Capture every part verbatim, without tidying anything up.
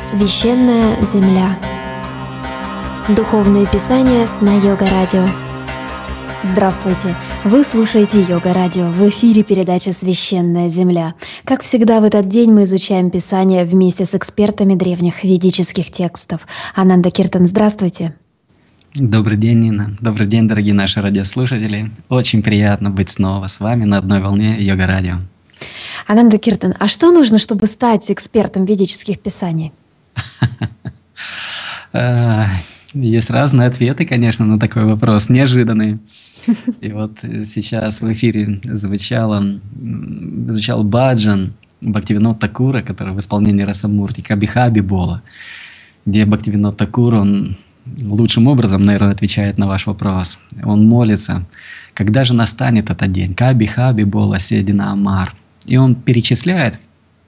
Священная земля. Духовные писания на Йога-радио. Здравствуйте! Вы слушаете Йога-радио. В эфире передача «Священная земля». Как всегда, в этот день мы изучаем Писание вместе с экспертами древних ведических текстов. Ананда Киртан, здравствуйте! Добрый день, Нина. Добрый день, дорогие наши радиослушатели. Очень приятно быть снова с вами на одной волне Йога-радио. Ананда Киртан, а что нужно, чтобы стать экспертом ведических писаний? Есть разные ответы, конечно, на такой вопрос, неожиданные. И вот сейчас в эфире звучало, звучал баджан Бхактивинод Такура, который в исполнении Расамурти, Кабихаби Бола, где Бхактивинод Такур, он лучшим образом, наверное, отвечает на ваш вопрос. Он молится, когда же настанет этот день? Кабихаби Бола Седина Амар. И он перечисляет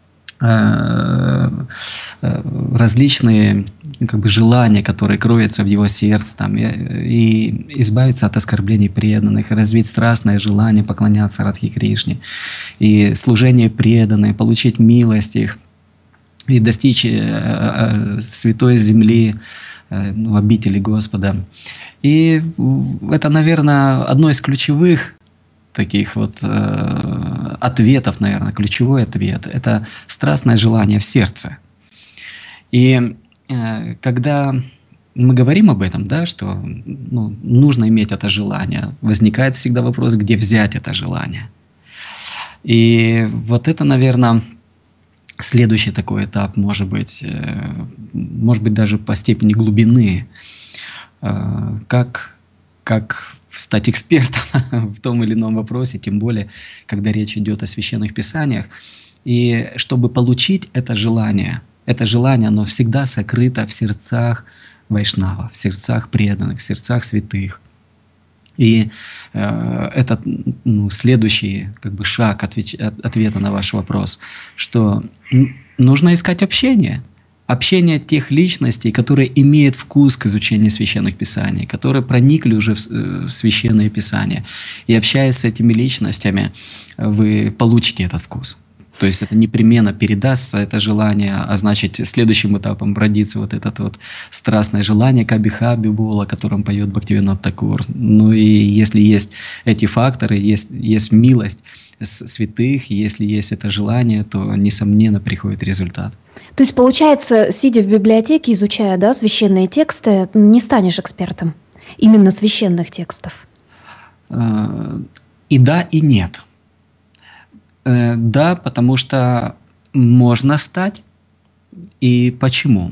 различные как бы, желания, которые кроются в его сердце, там, и, и избавиться от оскорблений преданных, развить страстное желание поклоняться Радхи Кришне, и служение преданным, получить милость их, и достичь э, святой земли, э, ну, обители Господа. И это, наверное, одно из ключевых таких вот э, ответов, наверное, ключевой ответ – это страстное желание в сердце. И э, когда мы говорим об этом, да, что ну, нужно иметь это желание, возникает всегда вопрос, где взять это желание. И вот это, наверное, следующий такой этап, может быть, э, может быть даже по степени глубины, э, как, как стать экспертом в том или ином вопросе, тем более, когда речь идет о священных писаниях. И чтобы получить это желание, это желание, оно всегда сокрыто в сердцах вайшнавов, в сердцах преданных, в сердцах святых. И э, это ну, следующий как бы, шаг отвеч, от, ответа на ваш вопрос, что нужно искать общение. Общение тех личностей, которые имеют вкус к изучению священных писаний, которые проникли уже в, в священные писания. И общаясь с этими личностями, вы получите этот вкус. То есть это непременно передастся, это желание, а значит, следующим этапом родится вот это вот страстное желание Кабихаби Бола, о котором поет Бхактивинод Такур. Ну и если есть эти факторы, есть, есть милость святых, если есть это желание, то, несомненно, приходит результат. То есть, получается, сидя в библиотеке, изучая да, священные тексты, не станешь экспертом именно священных текстов? И да, и нет. Да, потому что можно стать. И почему?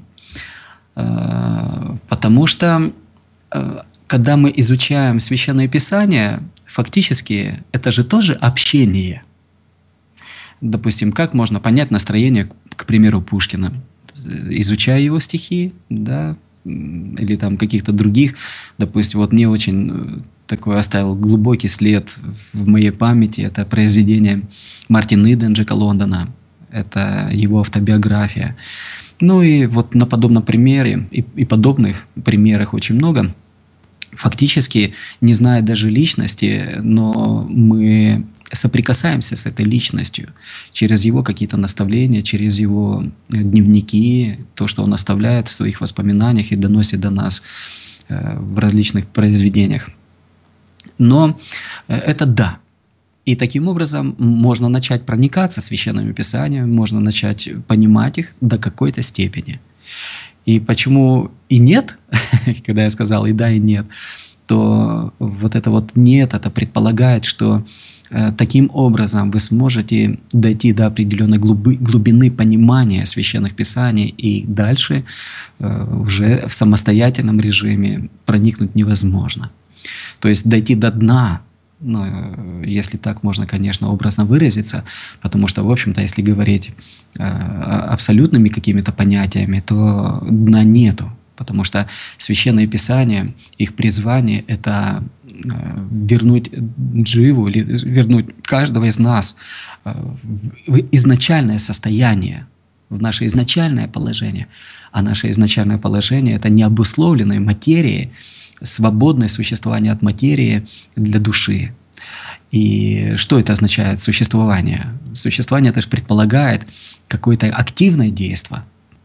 Потому что, когда мы изучаем священные писания, фактически это же тоже общение. Допустим, как можно понять настроение, к примеру, Пушкина, изучая его стихи, да, или там каких-то других. Допустим, вот мне очень такой оставил глубокий след в моей памяти. Это произведение Мартина Идена, Джека Лондона. Это его автобиография. Ну и вот на подобном примере, и, и подобных примерах очень много. Фактически, не зная даже личности, но мы соприкасаемся с этой личностью через его какие-то наставления, через его дневники, то, что он оставляет в своих воспоминаниях и доносит до нас в различных произведениях. Но это да. И таким образом можно начать проникаться священными писаниями, можно начать понимать их до какой-то степени. И почему и нет, когда я сказал и да, и нет, то вот это вот нет, это предполагает, что э, таким образом вы сможете дойти до определенной глуби, глубины понимания священных писаний, и дальше э, уже в самостоятельном режиме проникнуть невозможно. То есть дойти до дна, ну, если так можно, конечно, образно выразиться, потому что, в общем-то, если говорить э, абсолютными какими-то понятиями, то дна нету. Потому что священные писания, их призвание – это вернуть дживу, или вернуть каждого из нас в изначальное состояние, в наше изначальное положение. А наше изначальное положение – это необусловленной материи, свободное существование от материи для души. И что это означает существование? Существование – это же предполагает какое-то активное действие.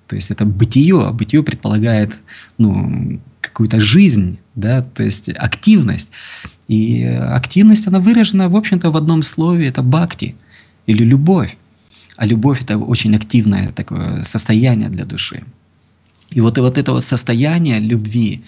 То есть это бытие, а бытие предполагает, ну, какую-то жизнь, да, то есть активность. И активность, она выражена, в общем-то, в одном слове, это бхакти, или любовь. А любовь – это очень активное такое состояние для души. И вот, и вот это вот состояние любви,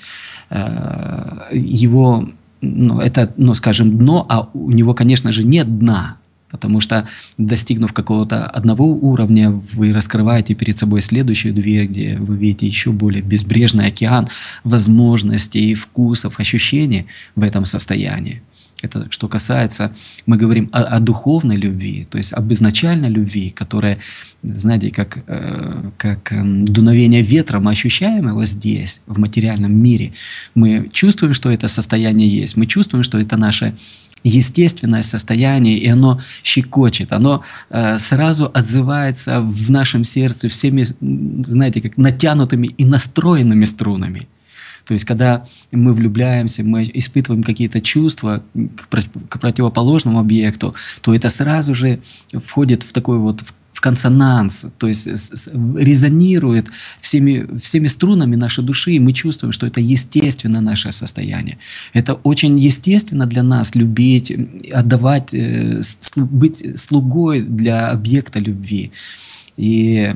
э, его, ну, это, ну, скажем, дно, а у него, конечно же, нет дна. Потому что, достигнув какого-то одного уровня, вы раскрываете перед собой следующую дверь, где вы видите еще более безбрежный океан возможностей, вкусов, ощущений в этом состоянии. Это что касается, мы говорим о, о духовной любви, то есть об изначальной любви, которая, знаете, как, э, как э, дуновение ветра, мы ощущаем его здесь, в материальном мире. Мы чувствуем, что это состояние есть, мы чувствуем, что это наше естественное состояние, и оно щекочет, оно э, сразу отзывается в нашем сердце всеми, знаете, как натянутыми и настроенными струнами. То есть, когда мы влюбляемся, мы испытываем какие-то чувства к, к противоположному объекту, то это сразу же входит в такой вот в консонанс, то есть резонирует всеми, всеми струнами нашей души, и мы чувствуем, что это естественно наше состояние. Это очень естественно для нас любить, отдавать, быть слугой для объекта любви. И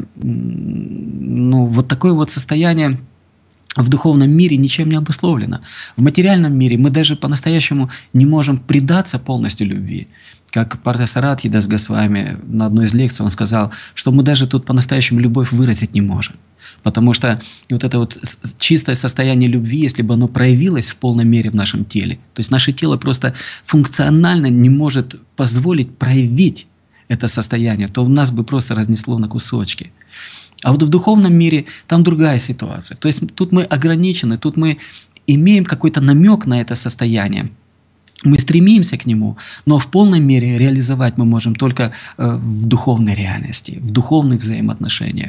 ну, вот такое вот состояние в духовном мире ничем не обусловлено. В материальном мире мы даже по-настоящему не можем предаться полностью любви. Как Партасарадхи Дас Госвами на одной из лекций он сказал, что мы даже тут по-настоящему любовь выразить не можем. Потому что вот это вот чистое состояние любви, если бы оно проявилось в полной мере в нашем теле, то есть наше тело просто функционально не может позволить проявить это состояние, то нас бы просто разнесло на кусочки. А вот в духовном мире там другая ситуация. То есть тут мы ограничены, тут мы имеем какой-то намек на это состояние. Мы стремимся к нему, но в полной мере реализовать мы можем только э, в духовной реальности, в духовных взаимоотношениях.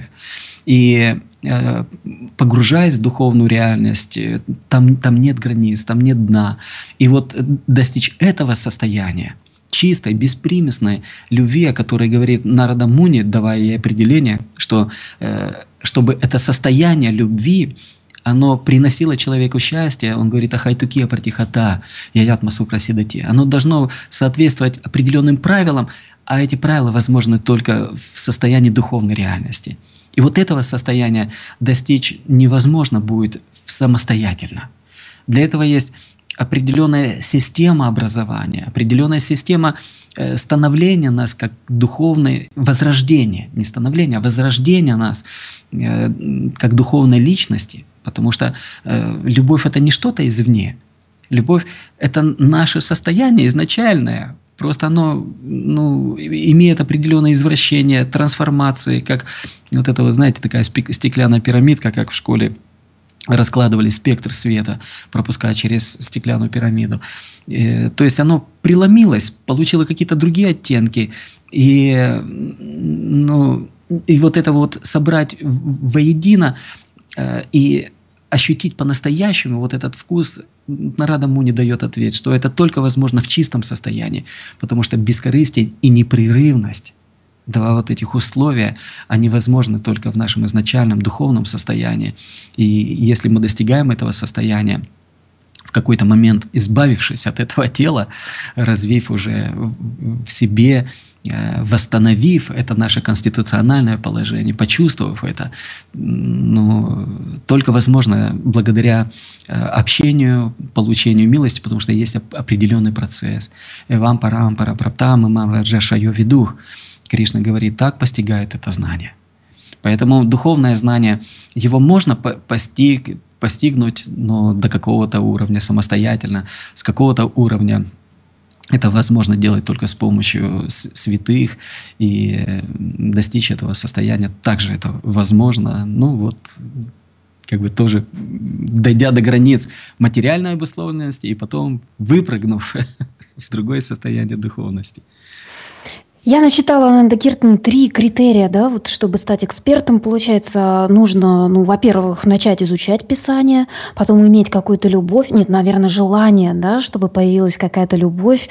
И э, погружаясь в духовную реальность, там, там нет границ, там нет дна. И вот достичь этого состояния, чистой, беспримесной любви, о которой говорит Нарада Муни, давая ей определение, что э, чтобы это состояние любви, оно приносило человеку счастье, он говорит, ахайтукия пратихата, яятма супрасидати. Оно должно соответствовать определенным правилам, а эти правила возможны только в состоянии духовной реальности. И вот этого состояния достичь невозможно будет самостоятельно. Для этого есть определенная система образования, определенная система становления нас как духовное возрождение, не становление, а возрождение нас как духовной личности, потому что любовь – это не что-то извне. Любовь – это наше состояние изначальное, просто оно ну, имеет определенное извращение, трансформации, как вот это, вы знаете, такая стеклянная пирамидка, как в школе раскладывали спектр света, пропуская через стеклянную пирамиду. И, то есть оно преломилось, получило какие-то другие оттенки. И, ну, и вот это вот собрать воедино э, и ощутить по-настоящему вот этот вкус, Нарада Муни дает ответ, что это только возможно в чистом состоянии, потому что бескорыстие и непрерывность, два вот этих условия, они возможны только в нашем изначальном духовном состоянии. И если мы достигаем этого состояния, в какой-то момент избавившись от этого тела, развив уже в себе, восстановив это наше конституциональное положение, почувствовав это, ну, только возможно благодаря общению, получению милости, потому что есть определенный процесс. Эвам парам пара праптам имам раджа шайо видух. Кришна говорит, так постигает это знание. Поэтому духовное знание, его можно постиг, постигнуть, но до какого-то уровня самостоятельно, с какого-то уровня. Это возможно делать только с помощью святых, и достичь этого состояния также это возможно. Ну вот, как бы тоже дойдя до границ материальной обусловленности и потом выпрыгнув в другое состояние духовности. Я насчитала на Дакиртан три критерия, да, вот чтобы стать экспертом, получается, нужно, ну, во-первых, начать изучать Писание, потом иметь какую-то любовь, нет, наверное, желание, да, чтобы появилась какая-то любовь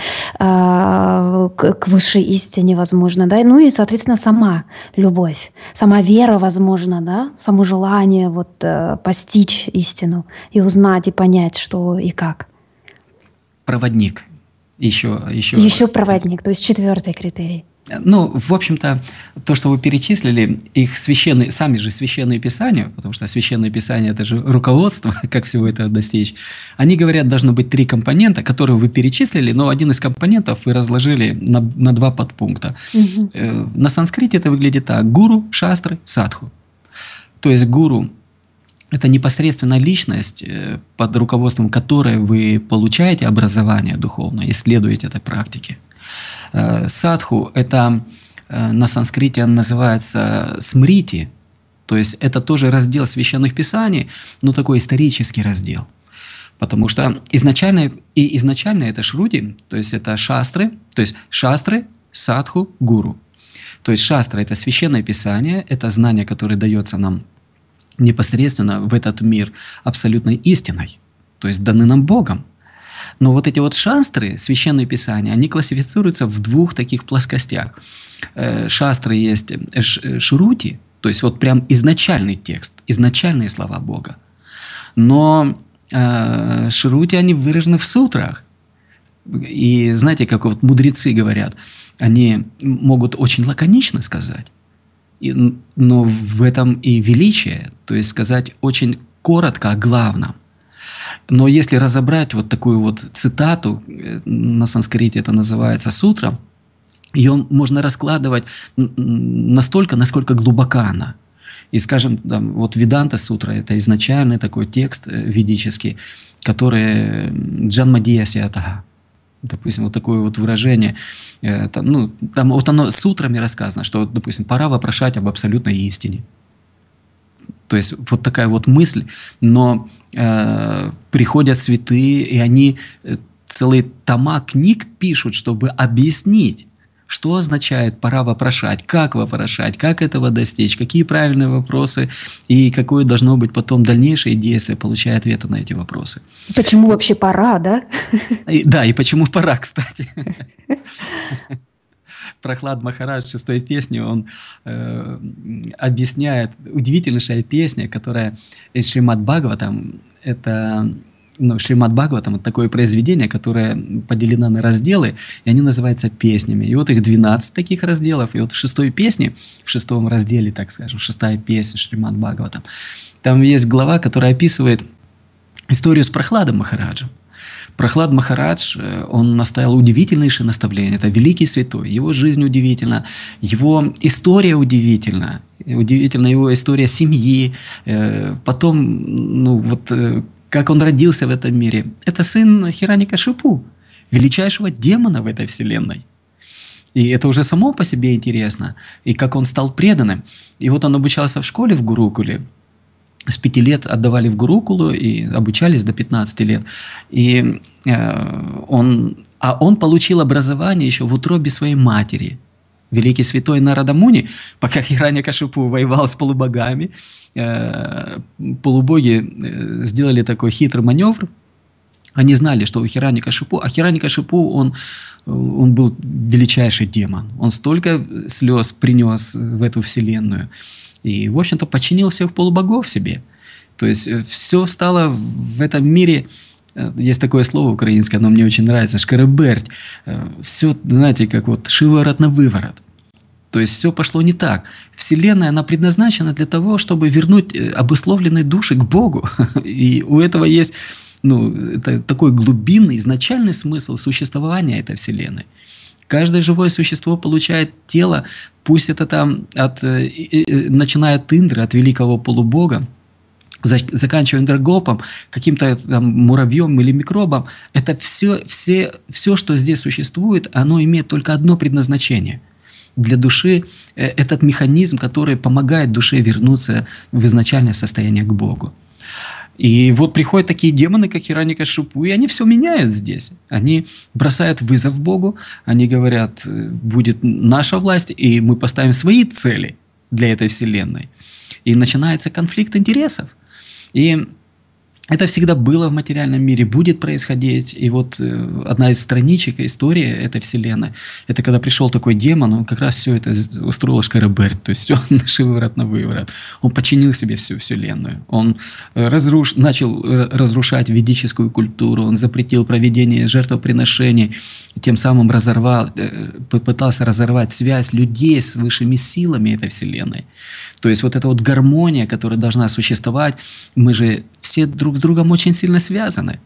а, к, к высшей истине, возможно, да, ну и, соответственно, сама любовь, сама вера, возможно, да, само желание вот э, постичь истину и узнать и понять, что и как. Проводник. Еще, еще, Еще проводник, то есть четвертый критерий. Ну, в общем-то, то, что вы перечислили, их священные, сами же священные писания, потому что священное писание – это же руководство, как всего этого достичь, они говорят, должно быть три компонента, которые вы перечислили, но один из компонентов вы разложили на, на два подпункта. Угу. На санскрите это выглядит так – гуру, шастры, садху. То есть гуру – это непосредственно личность, под руководством которой вы получаете образование духовное, исследуете этой практике. Садху – это на санскрите называется смрити, то есть это тоже раздел священных писаний, но такой исторический раздел. Потому что изначально, и изначально это шрути, то есть это шастры, то есть шастры, садху, гуру. То есть шастра – это священное писание, это знание, которое дается нам непосредственно в этот мир абсолютной истиной, то есть даны нам Богом. Но вот эти вот шастры, священные писания, они классифицируются в двух таких плоскостях. Шастры есть шрути, то есть вот прям изначальный текст, изначальные слова Бога. Но шрути, они выражены в сутрах. И знаете, как вот мудрецы говорят, они могут очень лаконично сказать, но в этом и величие, то есть сказать очень коротко о главном. Но если разобрать вот такую вот цитату, на санскрите это называется сутра, ее можно раскладывать настолько, насколько глубока она. И, скажем, там, вот Веданта сутра – это изначальный такой текст ведический, который Джанмадия Сиатага. Допустим, вот такое вот выражение, там, ну, там вот оно сутрами рассказано, что, допустим, пора вопрошать об абсолютной истине. То есть вот такая вот мысль, но э, приходят святые, и они целые тома книг пишут, чтобы объяснить, что означает пора вопрошать, как вопрошать, как этого достичь, какие правильные вопросы и какое должно быть потом дальнейшее действие, получая ответы на эти вопросы. Почему вообще пора, да? И, да, и почему пора, кстати. Прохлад Махарадж в шестой песне, он э, объясняет, удивительнейшая песня, которая из Шримад Бхагаватам, это, ну, Шримад Бхагаватам, это такое произведение, которое поделено на разделы, и они называются песнями. И вот их двенадцать таких разделов, и вот в шестой песне, в шестом разделе, так скажем, шестая песня Шримад Бхагаватам, там есть глава, которая описывает историю с Прохладом Махараджем. Прохлад Махарадж, он наставил удивительнейшее наставление. Это великий святой. Его жизнь удивительна, его история удивительна. Удивительна его история семьи. Потом, ну вот, как он родился в этом мире. Это сын Хираньякашипу, величайшего демона в этой вселенной. И это уже само по себе интересно. И как он стал преданным. И вот он обучался в школе в Гурукуле. С пяти лет отдавали в Гурукулу и обучались до пятнадцати лет. И, э, он, а он получил образование еще в утробе своей матери. Великий святой Нарада Муни, пока Хираньякашипу воевал с полубогами, э, полубоги э, сделали такой хитрый маневр. Они знали, что у Хираньякашипу, а Хираньякашипу, он, он был величайший демон. Он столько слез принес в эту вселенную. И, в общем-то, подчинил всех полубогов себе. То есть, все стало в этом мире, есть такое слово украинское, оно мне очень нравится, шкереберть. Все, знаете, как вот шиворот на выворот. То есть, все пошло не так. Вселенная, она предназначена для того, чтобы вернуть обусловленные души к Богу. И у этого есть, ну, это такой глубинный, изначальный смысл существования этой Вселенной. Каждое живое существо получает тело, пусть это там, от, начиная от Индры, от великого полубога, заканчивая Индрагопом, каким-то там муравьем или микробом. Это все, все, все, что здесь существует, оно имеет только одно предназначение. Для души этот механизм, который помогает душе вернуться в изначальное состояние к Богу. И вот приходят такие демоны, как Хирanyакашипу, и они все меняют здесь. Они бросают вызов Богу, они говорят, будет наша власть, и мы поставим свои цели для этой вселенной. И начинается конфликт интересов. И это всегда было в материальном мире, будет происходить. И вот э, одна из страничек истории этой вселенной, это когда пришел такой демон, он как раз все это устроил шкараберь, то есть он на шиворот на выворот. Он подчинил себе всю вселенную. Он разруш... начал разрушать ведическую культуру, он запретил проведение жертвоприношений, тем самым разорвал, э, попытался разорвать связь людей с высшими силами этой вселенной. То есть вот эта вот гармония, которая должна существовать, мы же все друг с другом очень сильно связаны.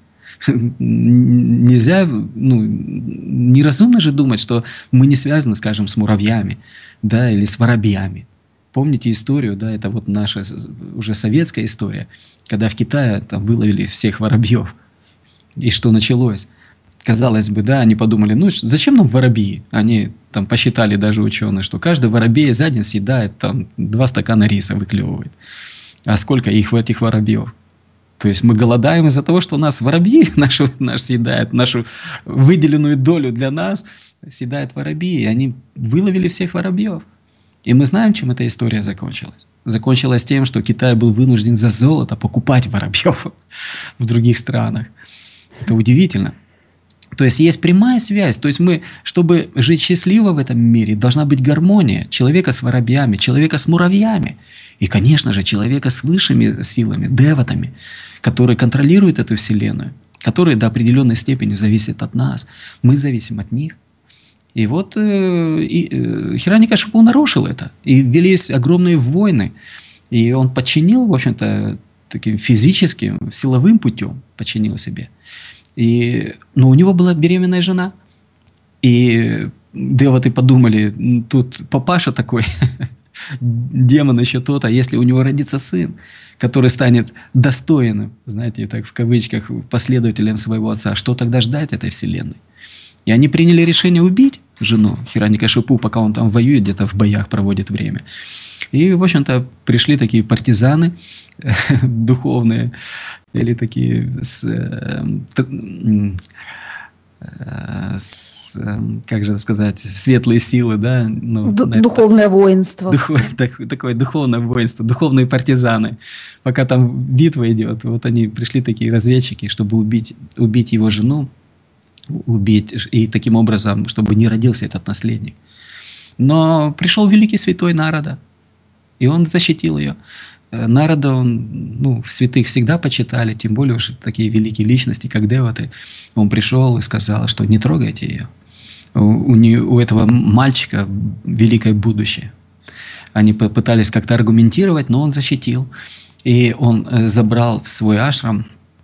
Нельзя, ну, неразумно же думать, что мы не связаны, скажем, с муравьями, да, или с воробьями. Помните историю, да, это вот наша уже советская история, когда в Китае там выловили всех воробьев. И что началось? Казалось бы, да, они подумали, ну зачем нам воробьи? Они там посчитали даже ученые, что каждый воробей за день съедает там два стакана риса, выклевывает. А сколько их, этих воробьев? То есть мы голодаем из-за того, что у нас воробьи нашу, наш съедают, нашу выделенную долю для нас съедают воробьи. И они выловили всех воробьев. И мы знаем, чем эта история закончилась. Закончилась тем, что Китай был вынужден за золото покупать воробьев в других странах. Это удивительно. То есть есть прямая связь. То есть мы, чтобы жить счастливо в этом мире, должна быть гармония человека с воробьями, человека с муравьями. И, конечно же, человека с высшими силами, деватами, которые контролируют эту вселенную, которые до определенной степени зависят от нас. Мы зависим от них. И вот э, и, э, Хирanyакашипу нарушил это. И велись огромные войны. И он подчинил, в общем-то, таким физическим, силовым путем подчинил себе. И, но у него была беременная жена. И деваты подумали, тут папаша такой, демон еще тот, а если у него родится сын, который станет достойным, знаете, так в кавычках, последователем своего отца, что тогда ждать этой вселенной? И они приняли решение убить жену Хирanyакашипу, пока он там воюет, где-то в боях проводит время. И, в общем-то, пришли такие партизаны духовные, или такие с, с, как же сказать, светлые силы, да? Ну, духовное это, воинство. Дух, так, такое духовное воинство, духовные партизаны. Пока там битва идет, вот они пришли такие разведчики, чтобы убить, убить его жену, убить, и таким образом, чтобы не родился этот наследник. Но пришел великий святой Нарада, и он защитил ее. Нарада, он, ну, святых всегда почитали, тем более уж такие великие личности, как деваты. Он пришел и сказал, что не трогайте ее. У, у, нее, у этого мальчика великое будущее. Они попытались как-то аргументировать, но он защитил. И он забрал в свой ашрам,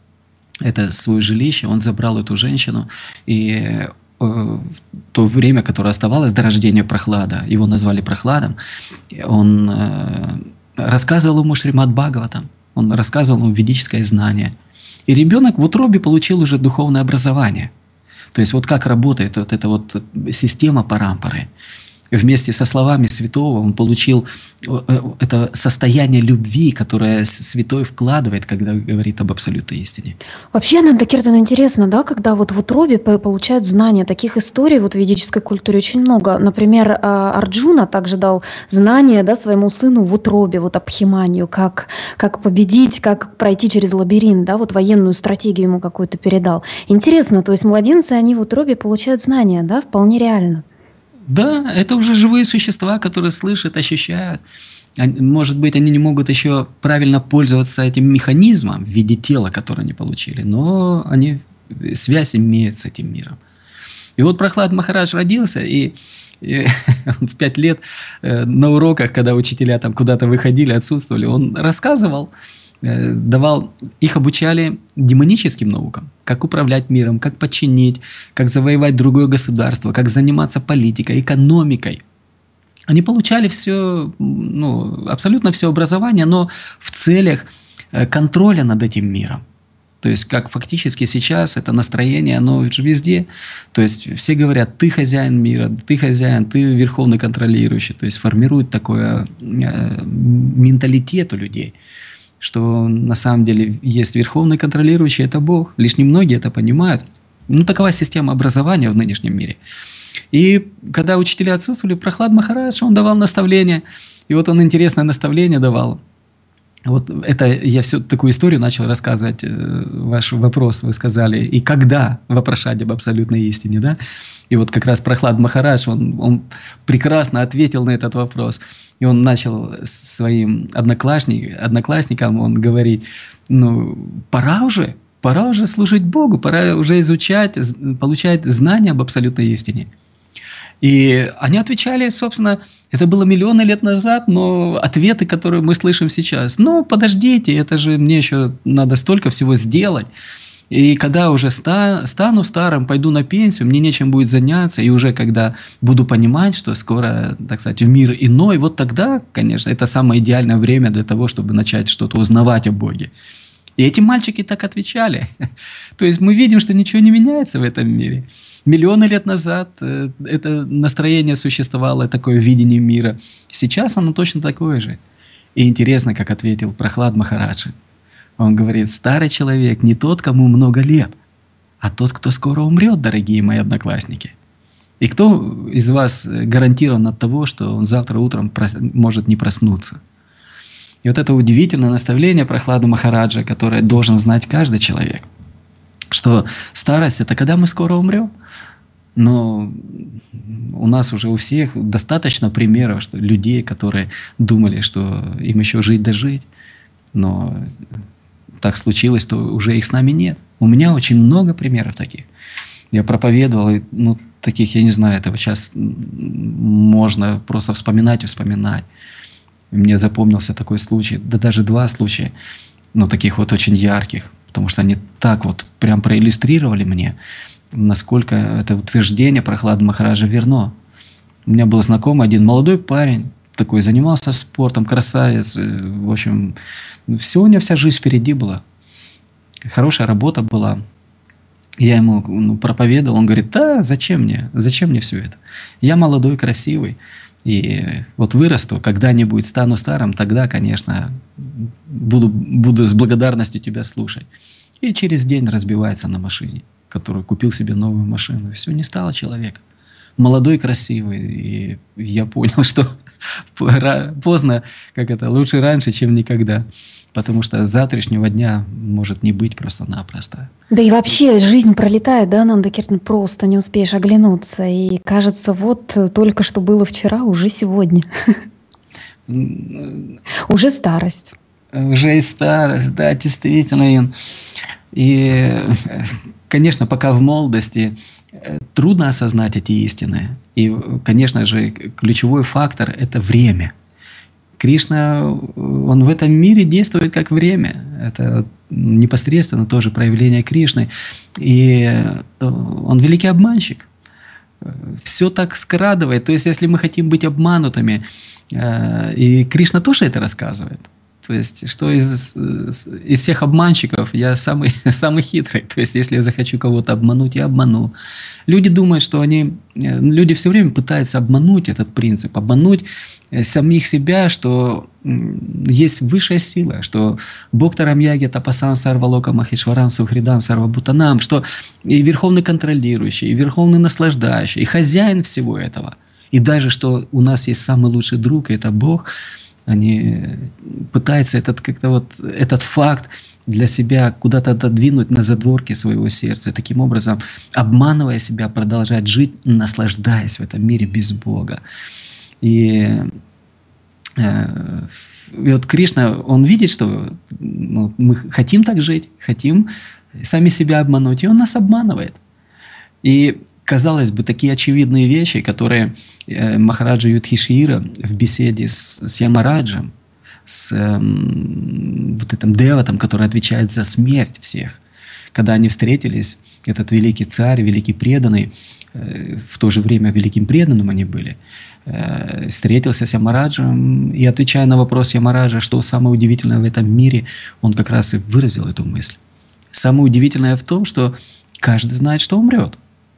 это свое жилище, он забрал эту женщину, и в то время, которое оставалось до рождения Прохлада, его назвали Прохладом, он рассказывал ему Шримад Бхагаватам, он рассказывал ему ведическое знание. И ребенок в утробе получил уже духовное образование. То есть вот как работает вот эта вот система парампары. Вместе со словами святого он получил это состояние любви, которое святой вкладывает, когда говорит об абсолютной истине. Вообще, Ананда Киртан, интересно, да, когда вот в утробе получают знания. Таких историй вот в ведической культуре очень много. Например, Арджуна также дал знания, да, своему сыну в утробе, вот Абхиманию, как, как победить, как пройти через лабиринт, да, вот военную стратегию ему какую-то передал. Интересно, то есть младенцы, они в утробе получают знания, да, вполне реально. Да, это уже живые существа, которые слышат, ощущают. Может быть, они не могут еще правильно пользоваться этим механизмом в виде тела, которое они получили, но они связь имеют с этим миром. И вот Прохлад Махарадж родился, и, и в пять лет на уроках, когда учителя там куда-то выходили, отсутствовали, он рассказывал, давал, их обучали демоническим наукам, как управлять миром, как подчинить, как завоевать другое государство, как заниматься политикой, экономикой. Они получали все, ну, абсолютно все образование, но в целях контроля над этим миром. То есть, как фактически сейчас это настроение, оно же везде. То есть, все говорят, ты хозяин мира, ты хозяин, ты верховный контролирующий. То есть, формируют такой э, менталитет у людей. что на самом деле есть верховный контролирующий, это Бог. Лишь немногие это понимают. Ну, такова система образования в нынешнем мире. И когда учителя отсутствовали, Прохлад Махарадж, он давал наставления. И вот он интересное наставление давал. Вот это я всю такую историю начал рассказывать, ваш вопрос вы сказали, и когда вопрошать об абсолютной истине, да? И вот как раз Прохлад Махарадж, он, он прекрасно ответил на этот вопрос. И он начал своим одноклассник, одноклассникам, он говорит, ну, пора уже, пора уже служить Богу, пора уже изучать, получать знания об абсолютной истине. И они отвечали, собственно, это было миллионы лет назад, но ответы, которые мы слышим сейчас, ну, подождите, это же мне еще надо столько всего сделать. И когда уже ста, стану старым, пойду на пенсию, мне нечем будет заняться, и уже когда буду понимать, что скоро, так сказать, в мир иной, вот тогда, конечно, это самое идеальное время для того, чтобы начать что-то узнавать о Боге. И эти мальчики так отвечали. То есть мы видим, что ничего не меняется в этом мире. Миллионы лет назад это настроение существовало, такое видение мира. Сейчас оно точно такое же. И интересно, как ответил Прохлад Махарадж. Он говорит, старый человек не тот, кому много лет, а тот, кто скоро умрет, дорогие мои одноклассники. И кто из вас гарантирован от того, что он завтра утром может не проснуться? И вот это удивительное наставление Прохлада Махараджа, которое должен знать каждый человек, что старость – это когда мы скоро умрем. Но у нас уже у всех достаточно примеров, что людей, которые думали, что им еще жить да жить, но так случилось, что уже их с нами нет. У меня очень много примеров таких. Я проповедовал, ну, таких, я не знаю, этого сейчас можно просто вспоминать и вспоминать. Мне запомнился такой случай, да даже два случая, но таких вот очень ярких, потому что они так вот прям проиллюстрировали мне, насколько это утверждение Прохлада Махараджа верно. У меня был знакомый один молодой парень, такой, занимался спортом, красавец, в общем, все у него вся жизнь впереди была. Хорошая работа была. Я ему ну, проповедовал, он говорит, да, зачем мне, зачем мне все это? Я молодой, красивый. И вот вырасту, когда-нибудь стану старым, тогда, конечно, буду, буду с благодарностью тебя слушать. И через день разбивается на машине, которую купил себе новую машину. И все, не стало человека. Молодой, красивый. И я понял, что поздно, как это, лучше раньше, чем никогда. Потому что завтрашнего дня может не быть просто-напросто. Да и вообще жизнь пролетает, да, Нанда Киртан, просто не успеешь оглянуться. И кажется, вот только что было вчера, уже сегодня. Уже старость. Уже и старость, да, действительно. И, конечно, пока в молодости трудно осознать эти истины. И, конечно же, ключевой фактор – это время. Кришна, он в этом мире действует как время. Это непосредственно тоже проявление Кришны. И он великий обманщик. Все так скрадывает. То есть, если мы хотим быть обманутыми, и Кришна тоже это рассказывает. То есть, что из, из всех обманщиков я самый, самый хитрый. То есть, если я захочу кого-то обмануть, я обману. Люди думают, что они... Люди все время пытаются обмануть этот принцип, обмануть самих себя, что есть высшая сила, что Бхактарам Яги Тапасам Сарвалока Махишварам Сухридам Сарвабутанам, что и верховный контролирующий, и верховный наслаждающий, и хозяин всего этого. И даже, что у нас есть самый лучший друг, и это Бог, они пытаются этот, как-то вот, этот факт для себя куда-то отодвинуть на задворки своего сердца. Таким образом, обманывая себя, продолжать жить, наслаждаясь в этом мире без Бога. И, э, и вот Кришна, он видит, что ну, мы хотим так жить, хотим сами себя обмануть, и он нас обманывает. И, казалось бы, такие очевидные вещи, которые э, Махараджа Юдхишthира в беседе с, с Ямараджем, с э, вот этим деватом, который отвечает за смерть всех, когда они встретились, этот великий царь, великий преданный, э, в то же время великим преданным они были, э, встретился с Ямараджем, и, отвечая на вопрос Ямараджа, что самое удивительное в этом мире, он как раз и выразил эту мысль. Самое удивительное в том, что каждый знает, что умрет.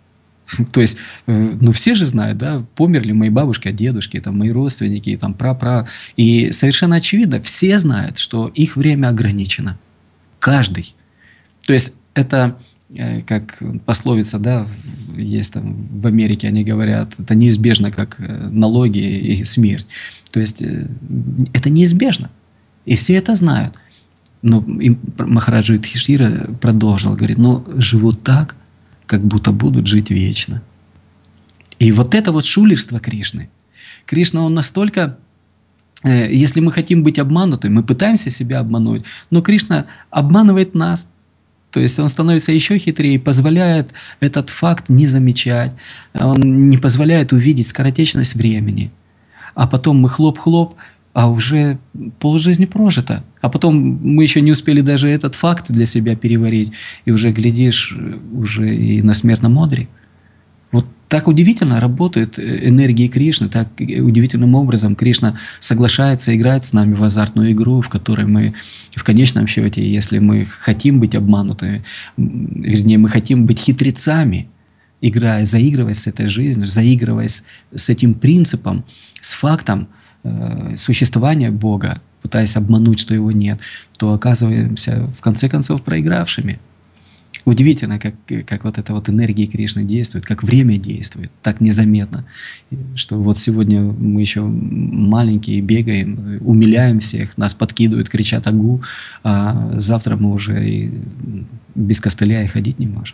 То есть, э, ну, все же знают, да, померли мои бабушки, дедушки, там, мои родственники, там, пра-пра. И совершенно очевидно, все знают, что их время ограничено. Каждый. То есть, это, э, как пословица, да, в- есть там в Америке, они говорят, это неизбежно, как э, налоги и смерть. То есть, э, это неизбежно. И все это знают. Но им Махараджа Юдхиштхира продолжил, говорит, ну, живут так, как будто будут жить вечно. И вот это вот шулерство Кришны. Кришна, он настолько, э, если мы хотим быть обмануты, мы пытаемся себя обмануть, но Кришна обманывает нас. То есть он становится еще хитрее, позволяет этот факт не замечать, он не позволяет увидеть скоротечность времени. А потом мы хлоп-хлоп, а уже полжизни прожито. А потом мы еще не успели даже этот факт для себя переварить, и уже, глядишь, уже и на смертном одре. Вот так удивительно работают э, энергии Кришны, так э, удивительным образом Кришна соглашается играть с нами в азартную игру, в которой мы в конечном счете, если мы хотим быть обманутыми, м, вернее, мы хотим быть хитрецами, играя, заигрывая с этой жизнью, заигрывая с, с этим принципом, с фактом э, существования Бога, пытаясь обмануть, что его нет, то оказываемся в конце концов проигравшими. Удивительно, как, как вот эта вот энергия Кришны действует, как время действует, так незаметно, что вот сегодня мы еще маленькие, бегаем, умиляем всех, нас подкидывают, кричат «агу», а завтра мы уже и без костыля и ходить не можем.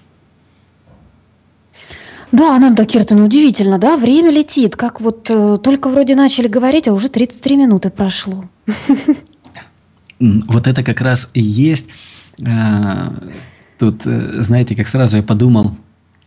Да, Ананда Киртана, удивительно, да? Время летит. Как вот э, только вроде начали говорить, а уже тридцать три минуты прошло. М, Вот это как раз и есть. э, Тут, э, знаете, как сразу я подумал,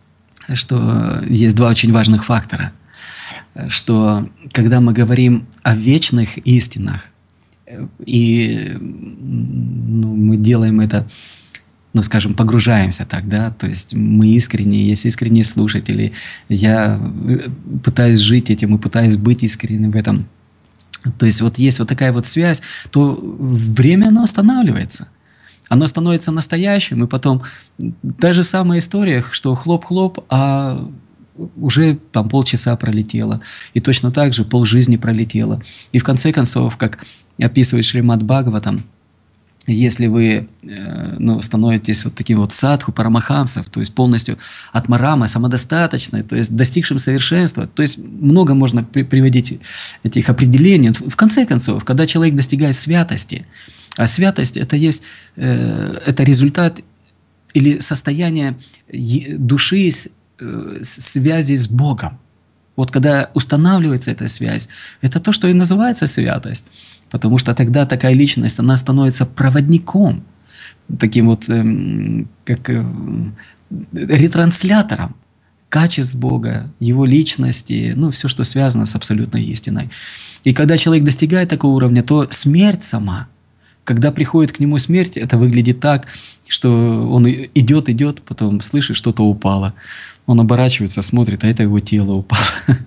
что есть два очень важных фактора. Э, Что когда мы говорим о вечных истинах, э, и м, ну, мы делаем это, ну, скажем, погружаемся так, да, то есть мы искренние, есть искренние слушатели, я э, пытаюсь жить этим и пытаюсь быть искренним в этом. То есть вот есть вот такая вот связь, то время, оно останавливается. Оно становится настоящим, и потом та же самая история, что хлоп-хлоп, а уже там полчаса пролетело. И точно так же полжизни пролетело. И в конце концов, как описывает Шримад Бхагаватам, если вы э, ну, становитесь вот таким вот садху, парамахамсов, то есть полностью атмарамой, самодостаточной, то есть достигшим совершенства, то есть много можно при- приводить этих определений. В конце концов, когда человек достигает святости, а святость это есть, э, это результат или состояние е- души с, э, с- связи с Богом. Вот когда устанавливается эта связь, это то, что и называется святость. Потому что тогда такая личность, она становится проводником, таким вот, эм, как э, ретранслятором качеств Бога, Его личности, ну, все, что связано с абсолютной истиной. И когда человек достигает такого уровня, то смерть сама, когда приходит к нему смерть, это выглядит так, что он и- идет, идет, потом слышит, что-то упало. Он оборачивается, смотрит, а это его тело упало.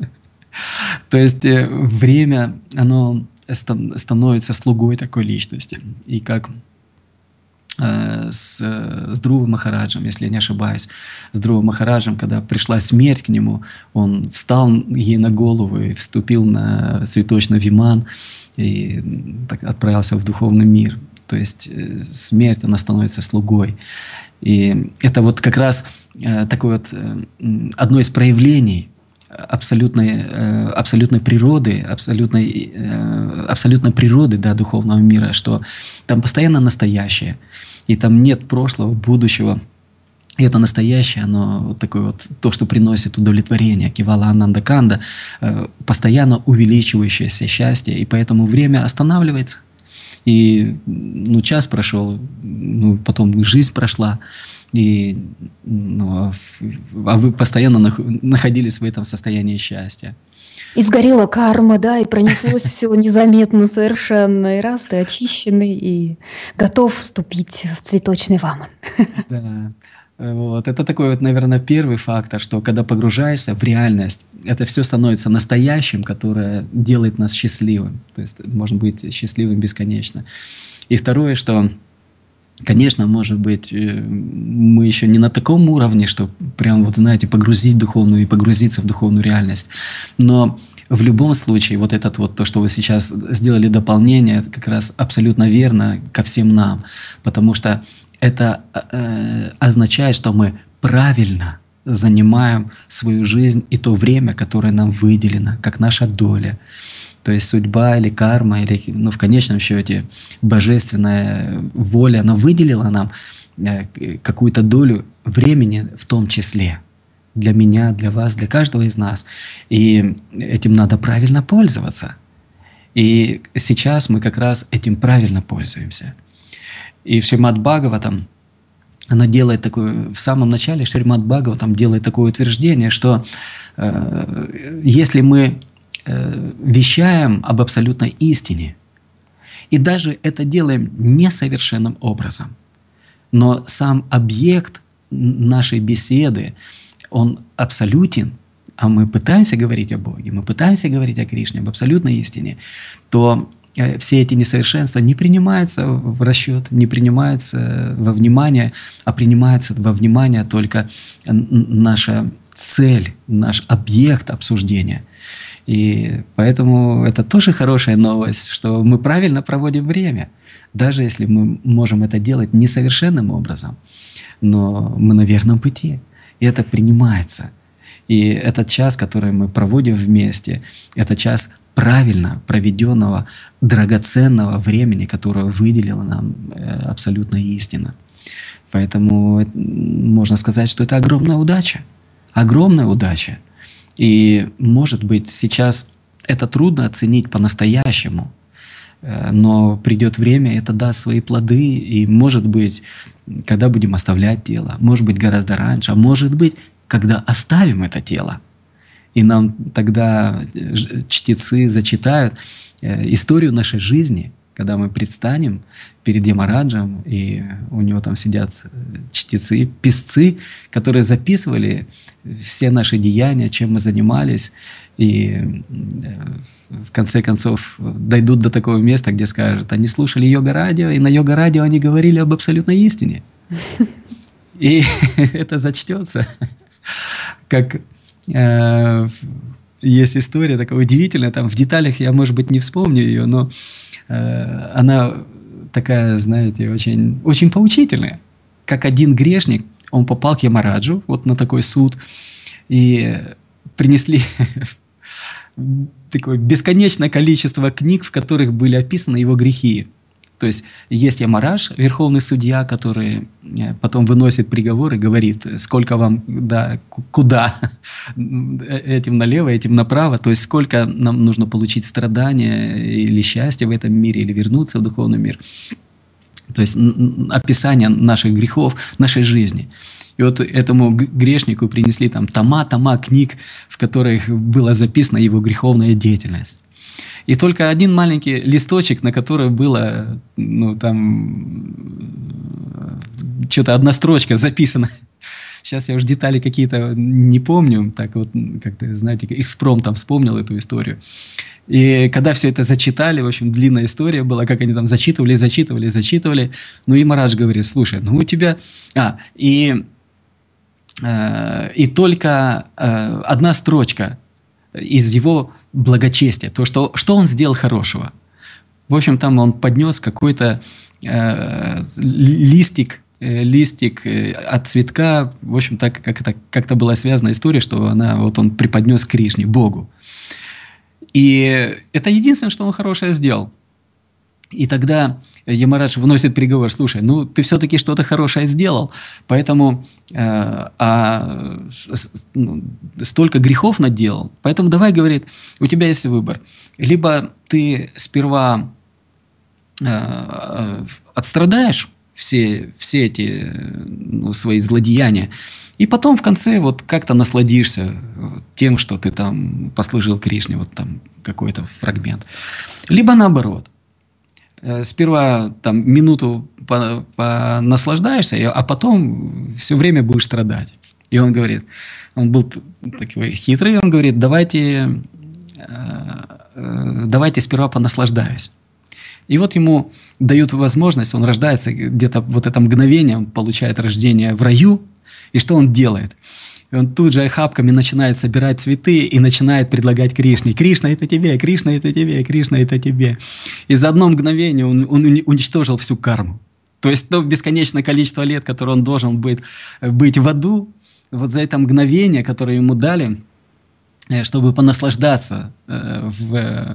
То есть э, время, оно стан- становится слугой такой личности. И как э, с, э, с Друва Махараджем, если я не ошибаюсь, с Друва Махараджем, когда пришла смерть к нему, он встал ей на голову и вступил на цветочный виман и м, так отправился в духовный мир. То есть э, смерть, она становится слугой. И это вот как раз э, такое вот э, м, одно из проявлений абсолютной, э, абсолютной природы, абсолютной, э, абсолютной природы, да, духовного мира, что там постоянно настоящее, и там нет прошлого, будущего. И это настоящее, оно вот такое вот, то, что приносит удовлетворение, кивала Ананда Канда, э, постоянно увеличивающееся счастье, и поэтому время останавливается. И ну, час прошел, ну, потом жизнь прошла, и, ну, а в- а вы постоянно нах- находились в этом состоянии счастья. И сгорела карма, да, и пронеслось все незаметно совершенно. И раз ты очищенный и готов вступить в цветочный ваман. Да. Э, Вот. Это такой вот, наверное, первый фактор, что когда погружаешься в реальность, это все становится настоящим, которое делает нас счастливым. То есть можно быть счастливым бесконечно. И второе, что Конечно, может быть, э, мы еще не на таком уровне, что прям вот, знаете, погрузить духовную и погрузиться в духовную реальность. Но в любом случае, вот этот вот, то, что вы сейчас сделали дополнение, это как раз абсолютно верно ко всем нам. Потому что это э, означает, что мы правильно занимаем свою жизнь и то время, которое нам выделено, как наша доля. То есть судьба или карма, или, ну, в конечном счете, божественная воля, она выделила нам э, какую-то долю времени в том числе. Для меня, для вас, для каждого из нас. И этим надо правильно пользоваться. И сейчас мы как раз этим правильно пользуемся. И в Шримад Бхагаватам она делает такое, в самом начале Шримад Бхагаватам делает такое утверждение, что э, если мы э, вещаем об абсолютной истине, и даже это делаем несовершенным образом, но сам объект нашей беседы, он абсолютен, а мы пытаемся говорить о Боге, мы пытаемся говорить о Кришне, об абсолютной истине, то э, все эти несовершенства не принимаются в расчет, не принимаются во внимание, а принимается во внимание только наша цель, наш объект обсуждения. И поэтому это тоже хорошая новость, что мы правильно проводим время, даже если мы можем это делать несовершенным образом, но мы на верном пути. И это принимается. И этот час, который мы проводим вместе, это час правильно проведенного, драгоценного времени, которое выделила нам абсолютно истина. Поэтому можно сказать, что это огромная удача. Огромная удача. И, может быть, сейчас это трудно оценить по-настоящему, но придет время, это даст свои плоды, и, может быть, когда будем оставлять тело, может быть, гораздо раньше, а может быть, когда оставим это тело. И нам тогда чтецы зачитают историю нашей жизни, когда мы предстанем перед Ямараджем, и у него там сидят чтецы, писцы, которые записывали все наши деяния, чем мы занимались, и в конце концов дойдут до такого места, где скажут, они слушали йога-радио, и на йога-радио они говорили об абсолютной истине. И это зачтется. Как э, есть история такая удивительная, там в деталях я, может быть, не вспомню ее, но э, она такая, знаете, очень, очень поучительная. Как один грешник, он попал к Ямараджу, вот на такой суд, и принесли такое бесконечное количество книг, в которых были описаны его грехи. То есть есть Ямарадж, верховный судья, который потом выносит приговор и говорит, сколько вам, да, куда, этим налево, этим направо, то есть сколько нам нужно получить страдания или счастья в этом мире, или вернуться в духовный мир. То есть описание наших грехов, нашей жизни. И вот этому грешнику принесли там тома, тома книг, в которых была записана его греховная деятельность. И только один маленький листочек, на котором было, ну, там, что-то одна строчка записана. Сейчас я уже детали какие-то не помню, так вот, как-то, знаете, экспромтом вспомнил эту историю. И когда все это зачитали, в общем, длинная история была, как они там зачитывали, зачитывали, зачитывали. Ну, и Марадж говорит, слушай, ну, у тебя... А, и, э, и только э, одна строчка из его благочестия, то, что, что он сделал хорошего. В общем, там он поднес какой-то э, листик, э, листик э, от цветка, в общем, так как это как-то была связана история, что она, вот он преподнес Кришне, Богу. И это единственное, что он хорошее сделал. И тогда Ямарадж выносит приговор, слушай, ну ты все-таки что-то хорошее сделал, поэтому э, а, с, ну, столько грехов наделал, поэтому давай, говорит, у тебя есть выбор. Либо ты сперва э, отстрадаешь все, все эти ну, свои злодеяния, и потом в конце вот как-то насладишься тем, что ты там послужил Кришне, вот там какой-то фрагмент. Либо наоборот. Сперва там минуту наслаждаешься, а потом все время будешь страдать. И он говорит, он был такой хитрый, он говорит, давайте, давайте сперва понаслаждаюсь. И вот ему дают возможность, он рождается где-то вот это мгновение, он получает рождение в раю. И что он делает? И он тут же охапками начинает собирать цветы и начинает предлагать Кришне. Кришна, это тебе, Кришна, это тебе, Кришна, это тебе. И за одно мгновение он, он уничтожил всю карму. То есть то бесконечное количество лет, которое он должен быть, быть в аду, вот за это мгновение, которое ему дали, чтобы понаслаждаться в,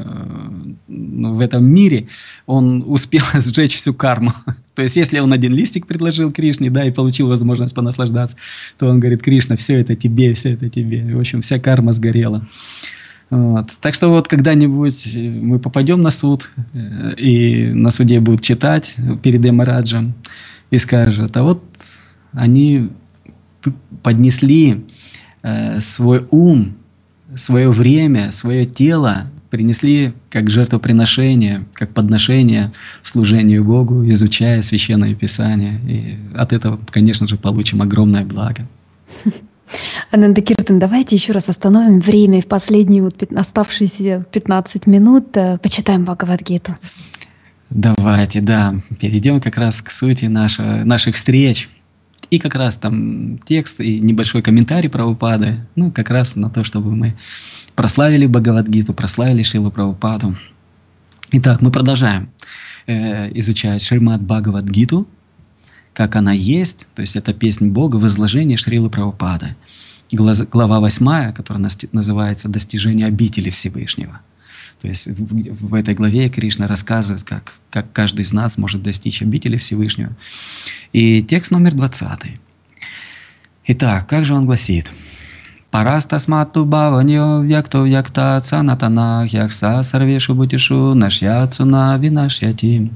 в этом мире, он успел сжечь всю карму. То есть, если он один листик предложил Кришне, да, и получил возможность понаслаждаться, то он говорит: Кришна, все это тебе, все это тебе. И, в общем, вся карма сгорела. Вот. Так что вот когда-нибудь мы попадем на суд, и на суде будут читать перед Ямараджем, и скажут: а вот они поднесли э, свой ум, свое время, свое тело, принесли как жертвоприношение, как подношение в служении Богу, изучая Священное Писание. И от этого, конечно же, получим огромное благо. Ананда Киртан, давайте еще раз остановим время и в последние вот оставшиеся пятнадцать минут почитаем Бхагавад-гиту. Давайте, да. Перейдем как раз к сути наша, наших встреч. И как раз там текст и небольшой комментарий Прабхупады, ну, как раз на то, чтобы мы прославили Бхагавад-гиту, прославили Шрилу Прабхупаду. Итак, мы продолжаем э, изучать Шримад Бхагавад-гиту, как она есть, то есть это песнь Бога в изложении Шрилы Прабхупады. Глава восьмая, которая называется «Достижение обители Всевышнего». То есть в, в этой главе Кришна рассказывает, как, как каждый из нас может достичь обители Всевышнего. И текст номер двадцатый. Итак, как же он гласит? «Парастасматту бхаваньо вьякто вьякта цанатана хьякса сарвешу бутишу нашьяцуна винашьяти».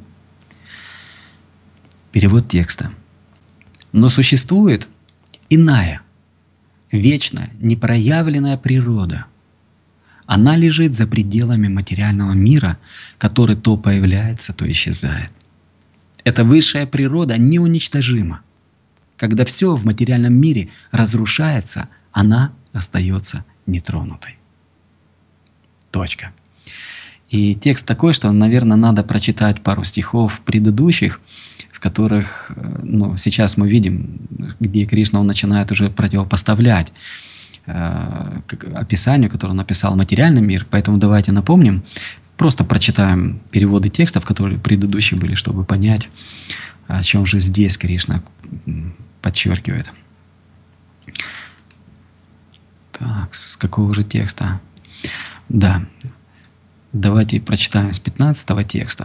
Перевод текста. «Но существует иная, вечная, непроявленная природа. Она лежит за пределами материального мира, который то появляется, то исчезает. Эта высшая природа неуничтожима. Когда все в материальном мире разрушается, она остается нетронутой». Точка. И текст такой, что, наверное, надо прочитать пару стихов предыдущих, в которых, ну, сейчас мы видим, где Кришна он начинает уже противопоставлять э, описанию, которое он написал, материальный мир. Поэтому давайте напомним, просто прочитаем переводы текстов, которые предыдущие были, чтобы понять, о чем же здесь Кришна подчеркивает. Так, с какого же текста? Да, давайте прочитаем с пятнадцатого текста,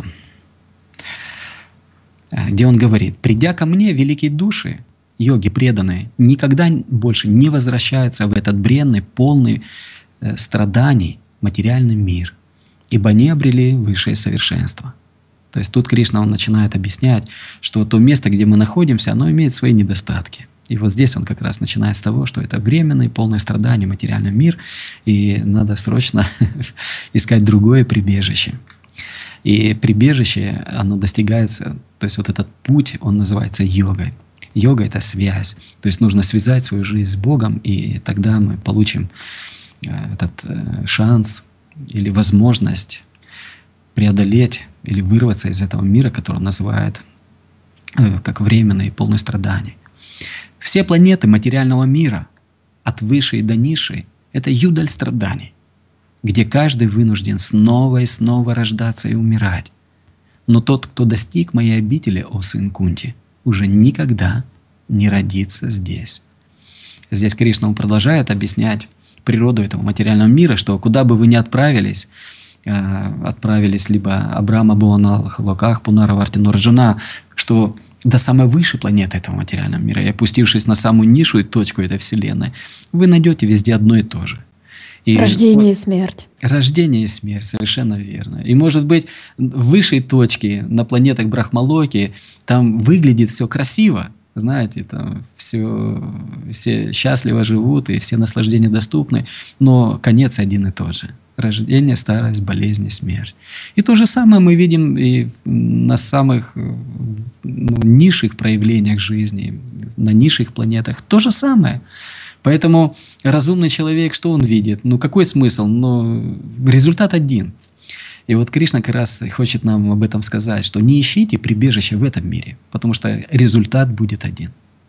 где он говорит: «Придя ко мне, великие души, йоги преданные, никогда больше не возвращаются в этот бренный, полный э, страданий материальный мир, ибо не обрели высшее совершенство». То есть тут Кришна он начинает объяснять, что то место, где мы находимся, оно имеет свои недостатки. И вот здесь он как раз начинает с того, что это временный, полный страданий материальный мир, и надо срочно искать другое прибежище. И прибежище, оно достигается, то есть вот этот путь, он называется йогой. Йога — это связь. То есть нужно связать свою жизнь с Богом, и тогда мы получим этот шанс или возможность преодолеть или вырваться из этого мира, который он называет как временный и полный страданий. Все планеты материального мира, от высшей до низшей, это юдаль страданий, где каждый вынужден снова и снова рождаться и умирать. Но тот, кто достиг моей обители, о сын Кунти, уже никогда не родится здесь. Здесь Кришна продолжает объяснять природу этого материального мира, что куда бы вы ни отправились, отправились либо Абрама Буанал, Халоках, Пунара, Вартину, Раджуна, что до самой высшей планеты этого материального мира, и опустившись на самую низшую точку этой Вселенной, вы найдете везде одно и то же. И рождение и смерть. Рождение и смерть, совершенно верно. И может быть в высшей точке, на планетах Брахмалоки, там выглядит все красиво, знаете, там все, все счастливо живут, и все наслаждения доступны, но конец один и тот же. Рождение, старость, болезни, смерть. И то же самое мы видим и на самых ну, низших проявлениях жизни, на низших планетах. То же самое. Поэтому разумный человек, что он видит? Ну, какой смысл? Ну, результат один. И вот Кришна как раз хочет нам об этом сказать, что не ищите прибежище в этом мире, потому что результат будет один.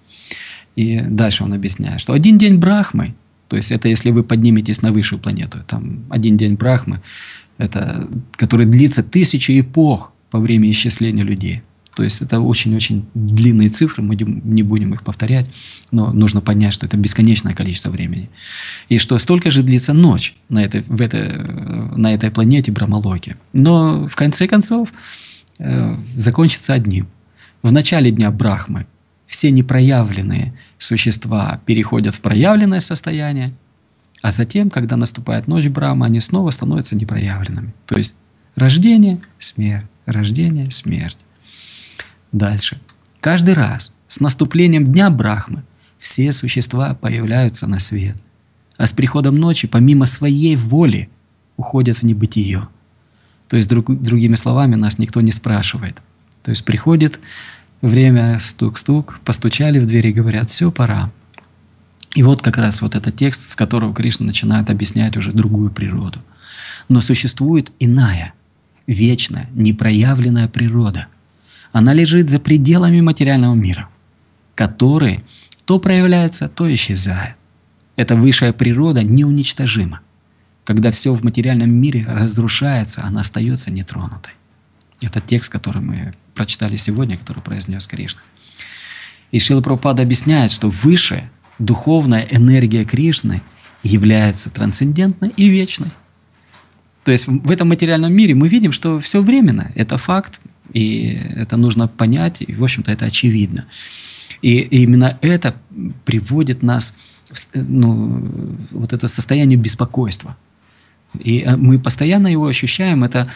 И дальше он объясняет, что один день Брахмы, то есть это если вы подниметесь на высшую планету, там один день Брахмы, это, который длится тысячи эпох по времени исчисления людей. То есть это очень-очень длинные цифры, мы не будем их повторять, но нужно понять, что это бесконечное количество времени. И что столько же длится ночь на этой, в этой, на этой планете Брахмалоке. Но в конце концов э, закончится одним. В начале дня Брахмы все непроявленные существа переходят в проявленное состояние, а затем, когда наступает ночь Брахмы, они снова становятся непроявленными. То есть рождение, смерть, рождение, смерть. Дальше. Каждый раз с наступлением дня Брахмы все существа появляются на свет, а с приходом ночи, помимо своей воли, уходят в небытие. То есть, друг, другими словами, нас никто не спрашивает. То есть приходит время, стук-стук, постучали в дверь и говорят: все, пора. И вот как раз вот этот текст, с которого Кришна начинает объяснять уже другую природу. Но существует иная, вечная, непроявленная природа. Она лежит за пределами материального мира, который то проявляется, то исчезает. Эта высшая природа неуничтожима. Когда все в материальном мире разрушается, она остается нетронутой. Это текст, который мы прочитали сегодня, который произнес Кришна. И Шрила Прабхупада объясняет, что высшая духовная энергия Кришны является трансцендентной и вечной. То есть в этом материальном мире мы видим, что все временно. Это факт. И это нужно понять, и, в общем-то, это очевидно. И именно это приводит нас в ну, вот это состояние беспокойства. И мы постоянно его ощущаем. Это,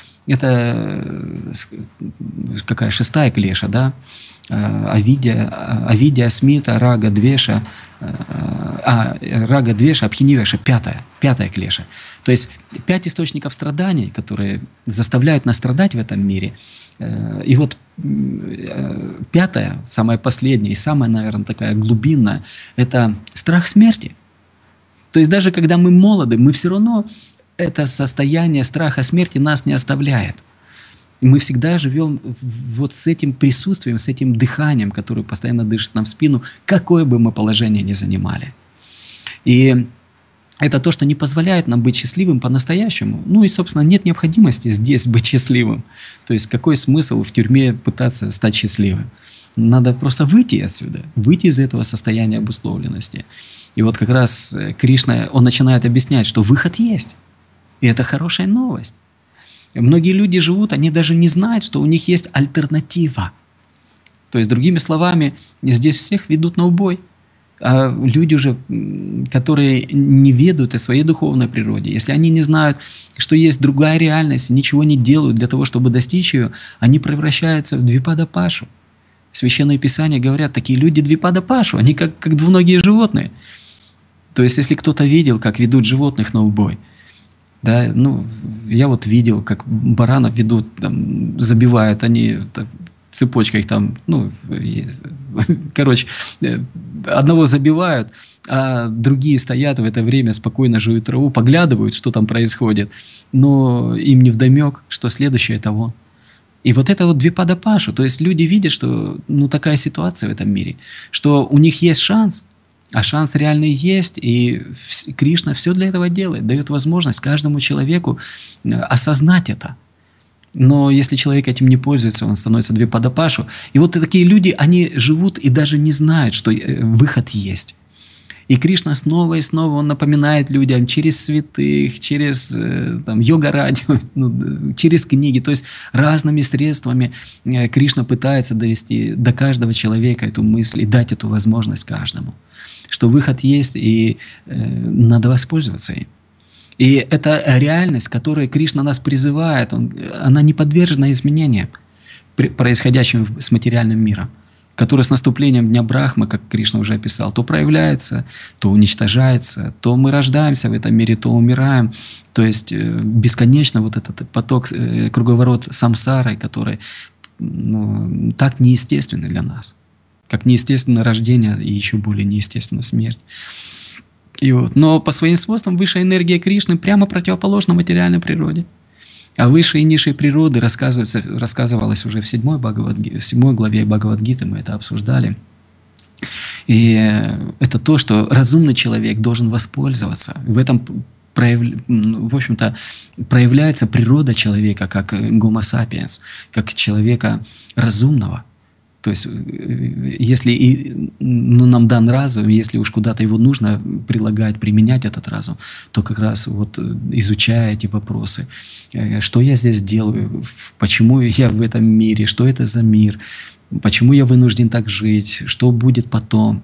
это какая шестая клеша, да? Авидия, авидия, смита, рага, двеша, а, рага, двеша, абхинивеша, пятая, пятая клеша. То есть пять источников страданий, которые заставляют нас страдать в этом мире. И вот пятая, самая последняя и самая, наверное, такая глубинная, это страх смерти. То есть даже когда мы молоды, мы все равно это состояние страха смерти нас не оставляет. Мы всегда живем вот с этим присутствием, с этим дыханием, которое постоянно дышит нам в спину, какое бы мы положение ни занимали. И это то, что не позволяет нам быть счастливым по-настоящему. Ну и, собственно, нет необходимости здесь быть счастливым. То есть какой смысл в тюрьме пытаться стать счастливым? Надо просто выйти отсюда, выйти из этого состояния обусловленности. И вот как раз Кришна, он начинает объяснять, что выход есть. И это хорошая новость. Многие люди живут, они даже не знают, что у них есть альтернатива. То есть, другими словами, здесь всех ведут на убой. А люди уже, которые не ведают о своей духовной природе, если они не знают, что есть другая реальность, ничего не делают для того, чтобы достичь ее, они превращаются в двипада-пашу. Священные Писания говорят, такие люди двипада-пашу, они как, как двуногие животные. То есть, если кто-то видел, как ведут животных на убой, да, ну, я вот видел, как баранов ведут, там, забивают, они так, цепочкой там, ну, короче, одного забивают, а другие стоят в это время, спокойно жуют траву, поглядывают, что там происходит, но им не вдомек, что следующее это он. И вот это вот двипада-пашу, то есть люди видят, что ну, такая ситуация в этом мире, что у них есть шанс, а шанс реальный есть, и Кришна все для этого делает, дает возможность каждому человеку осознать это. Но если человек этим не пользуется, он становится двипада-пашу. И вот такие люди, они живут и даже не знают, что выход есть. И Кришна снова и снова он напоминает людям через святых, через там, йога-радио, ну, через книги, то есть разными средствами Кришна пытается довести до каждого человека эту мысль и дать эту возможность каждому, что выход есть и э, надо воспользоваться им. И это реальность, к которой Кришна нас призывает, он, она не подвержена изменениям, происходящим с материальным миром, который с наступлением Дня Брахмы, как Кришна уже описал, то проявляется, то уничтожается, то мы рождаемся в этом мире, то умираем. То есть бесконечно вот этот поток, круговорот самсары, который ну, так неестественный для нас, как неестественно рождение и еще более неестественно смерть. И вот. Но по своим свойствам высшая энергия Кришны прямо противоположна материальной природе. А высшие и низшие природы рассказывается, рассказывалось уже в седьмой, Бхагавад-ги- в седьмой главе Бхагавад-гиты, мы это обсуждали. И это то, что разумный человек должен воспользоваться. В этом, прояв... в общем-то, проявляется природа человека как Homo sapiens, как человека разумного. То есть, если и, ну, нам дан разум, если уж куда-то его нужно прилагать, применять этот разум, то как раз вот изучая эти вопросы, что я здесь делаю, почему я в этом мире, что это за мир, почему я вынужден так жить, что будет потом,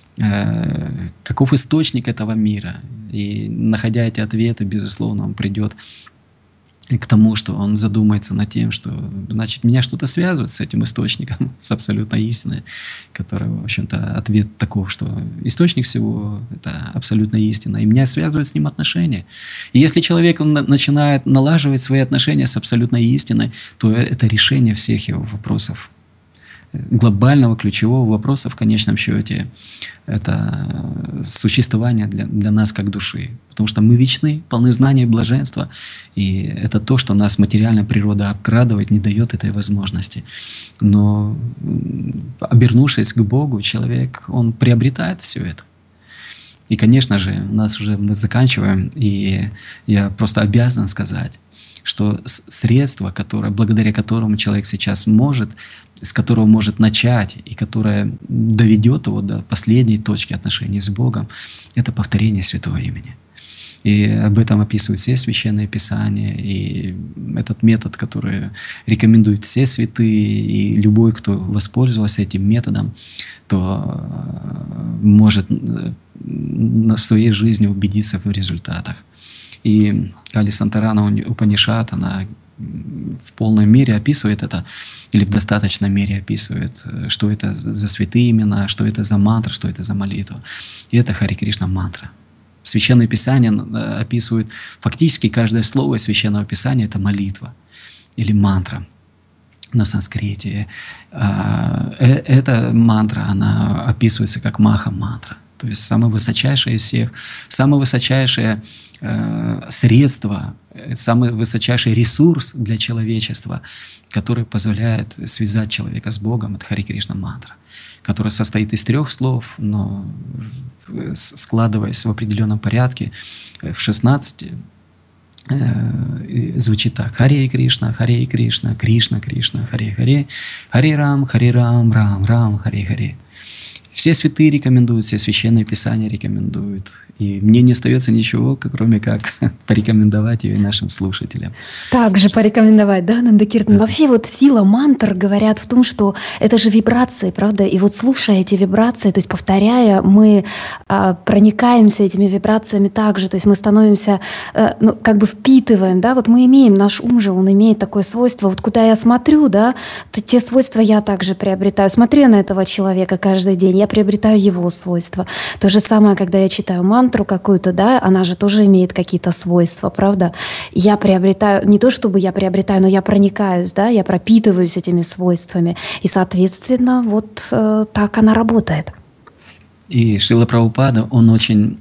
каков источник этого мира. И находя эти ответы, безусловно, он придет к тому, что он задумается над тем, что, значит, меня что-то связывает с этим источником, с абсолютной истиной, которая, в общем-то, ответ таков, что источник всего — это абсолютная истина, и меня связывают с ним отношения. И если человек он начинает налаживать свои отношения с абсолютной истиной, то это решение всех его вопросов. Глобального, ключевого вопроса в конечном счете — это существование для, для нас как души. Потому что мы вечны, полны знания и блаженства, и это то, что нас материальная природа обкрадывает, не дает этой возможности. Но, обернувшись к Богу, человек, он приобретает все это. И, конечно же, у нас уже мы заканчиваем, и я просто обязан сказать, что средство, которое, благодаря которому человек сейчас может, с которого может начать, и которое доведет его до последней точки отношений с Богом, это повторение святого имени. И об этом описывают все священные писания, и этот метод, который рекомендуют все святые, и любой, кто воспользовался этим методом, то может в своей жизни убедиться в результатах. И Кали Сантарана Упанишат, она в полной мере описывает это, или в достаточной мере описывает, что это за святые имена, что это за мантра, что это за молитва. И это Хари Кришна мантра. Священное Писание описывает фактически каждое слово из Священного Писания — это молитва или мантра на санскрите. Эта мантра, она описывается как маха-мантра. То есть самое высочайшее из всех, самое высочайшее э, средство, самый высочайший ресурс для человечества, который позволяет связать человека с Богом, это Хари Кришна мантра, которая состоит из трех слов, но складываясь в определенном порядке, в шестнадцати, э, звучит так: Харе Кришна, Харе Кришна, Кришна Кришна, Харе Харе, Харе Рам, Харе Рам, Рам Рам, Харе Харе. Все святые рекомендуют, все священные писания рекомендуют. И мне не остается ничего, кроме как порекомендовать ее нашим слушателям. Также порекомендовать, да, Нандакиртан? Да. Вообще вот сила мантр, говорят, в том, что это же вибрации, правда? И вот слушая эти вибрации, то есть повторяя, мы а, проникаемся этими вибрациями также, то есть мы становимся, а, ну, как бы впитываем, да, вот мы имеем, наш ум же, он имеет такое свойство, вот куда я смотрю, да, то те свойства я также приобретаю. Смотрю на этого человека каждый день, я приобретаю его свойства. То же самое, когда я читаю мантру какую-то, да, она же тоже имеет какие-то свойства, правда? Я приобретаю, не то чтобы я приобретаю, но я проникаюсь, да, я пропитываюсь этими свойствами. И, соответственно, вот э, так она работает. И Шрила Прабхупада, он очень,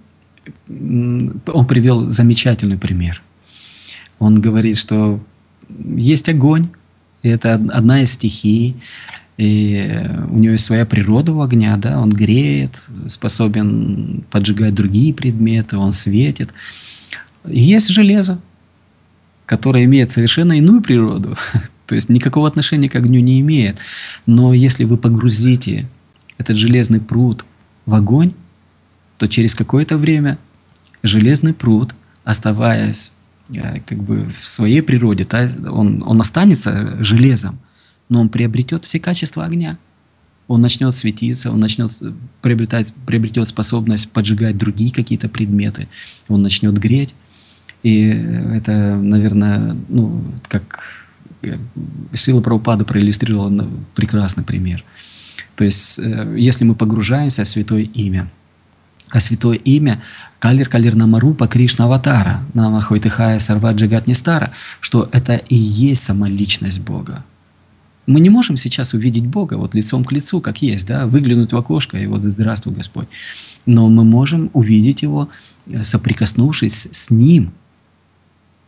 он привел замечательный пример. Он говорит, что есть огонь, и это одна из стихий, и у него есть своя природа у огня, да, он греет, способен поджигать другие предметы, он светит. И есть железо, которое имеет совершенно иную природу, то есть никакого отношения к огню не имеет. Но если вы погрузите этот железный пруд в огонь, то через какое-то время железный пруд, оставаясь как бы в своей природе, он, он останется железом, но он приобретет все качества огня. Он начнет светиться, он начнет приобретать, приобретет способность поджигать другие какие-то предметы, он начнет греть. И это, наверное, ну, как Шрила Прабхупада проиллюстрировала прекрасный пример. То есть, если мы погружаемся в святое имя, а святое имя Калир Калир Намарупа Кришна Аватара, Нама Хойтыхая Сарва Джигат Нистара, что это и есть сама личность Бога. Мы не можем сейчас увидеть Бога вот лицом к лицу, как есть, да, выглянуть в окошко и вот «Здравствуй, Господь». Но мы можем увидеть Его, соприкоснувшись с Ним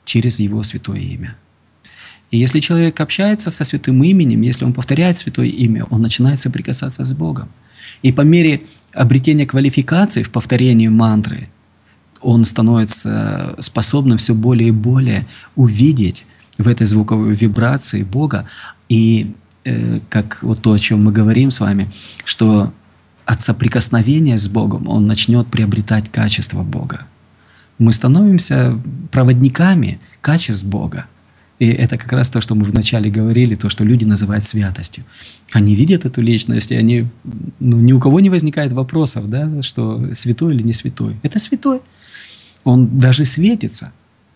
через Его святое имя. И если человек общается со святым именем, если он повторяет святое имя, он начинает соприкасаться с Богом. И по мере обретения квалификации в повторении мантры, он становится способным все более и более увидеть в этой звуковой вибрации Бога. И э, как вот то, о чем мы говорим с вами, что от соприкосновения с Богом он начнет приобретать качество Бога. Мы становимся проводниками качеств Бога. И это как раз то, что мы вначале говорили, то, что люди называют святостью. Они видят эту личность, и они, ну, ни у кого не возникает вопросов, да, что святой или не святой. Это святой. Он даже светится.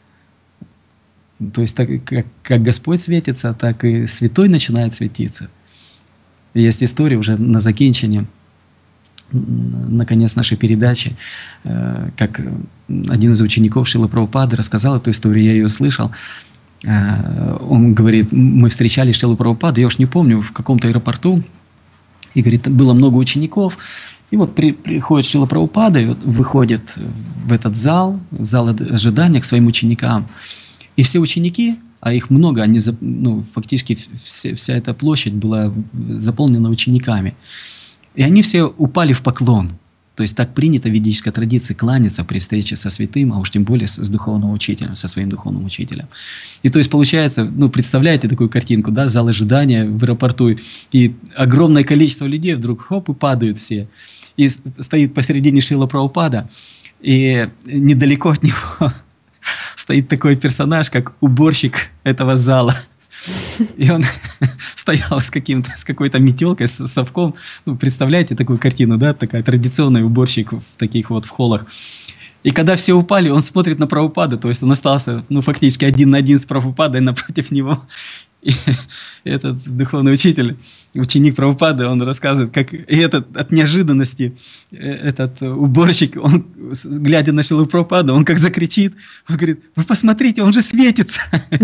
То есть так, как, как Господь светится, так и святой начинает светиться. Есть история уже на закінчении, наконец, нашей передачи, как один из учеников Шрилы Прабхупады рассказал эту историю, я ее слышал. Он говорит, мы встречали Шрилу Прабхупаду, я уж не помню, в каком-то аэропорту, и говорит, было много учеников, и вот при, приходит Шрила Прабхупада, и вот выходит в этот зал, в зал ожидания к своим ученикам, и все ученики, а их много, они, ну, фактически все, вся эта площадь была заполнена учениками, и они все упали в поклон. То есть так принято в ведической традиции кланяться при встрече со святым, а уж тем более с, с духовным учителем, со своим духовным учителем. И то есть получается, ну, представляете такую картинку, да, зал ожидания в аэропорту, и огромное количество людей вдруг хоп, и падают все. И стоит посередине Шрила Прабхупада, и недалеко от него стоит такой персонаж, как уборщик этого зала. И он стоял с, каким-то, с какой-то метелкой, с совком. Ну, представляете такую картину, да? Такая традиционный уборщик в таких вот в холлах. И когда все упали, он смотрит на Прабхупаду, то есть он остался, ну, фактически один на один с Прабхупадой напротив него. И этот духовный учитель, ученик Прабхупады, он рассказывает, как и этот, от неожиданности этот уборщик, он, глядя на Шрилу Прабхупаду, он как закричит, он говорит, вы посмотрите, он же светится.